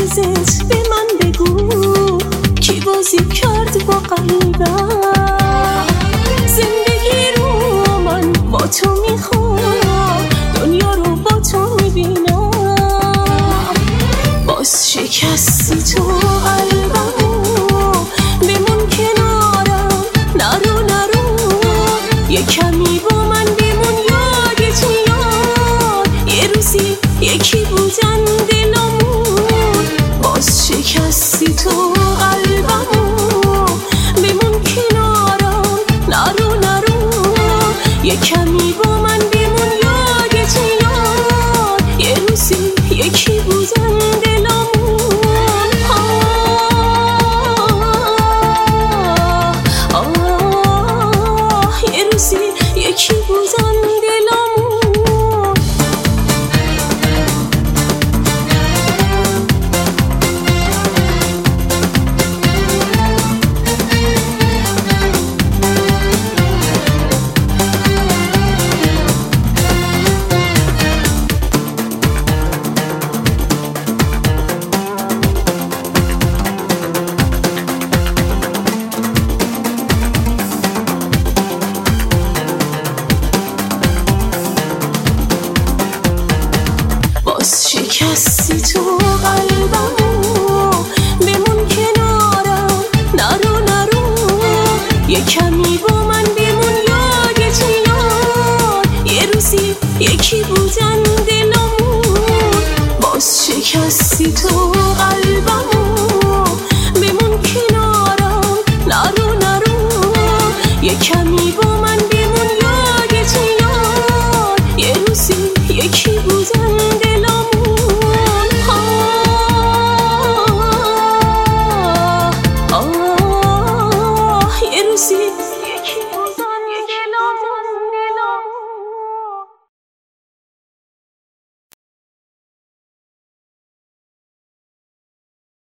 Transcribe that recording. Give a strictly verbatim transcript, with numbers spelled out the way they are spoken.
عزیزت به من بگو کی بازی کرد با قلبم. زندگی رو من با تو میخوام، دنیا رو با تو میبینم. باز شکستی تو قلبمو، بمون کنارم، نرو نرو. یه کمی با من بمون، یادت میاد یه روزی یکی بودن دلمون. باز شکستی تو قلبمو، بمون کنارم، نرو نرو. یه کمی با من بمون، یادت میاد یه روزی یکی بودن دلمون. آه آه یه روزی یکی بودن دلمون. باز شکستی تو قلبمو، بمون کنارم، نرو نرو. یه کمی با من بمون، یادت میاد یه روزی یکی بودن دلمون. باز شکستی تو قلبمو،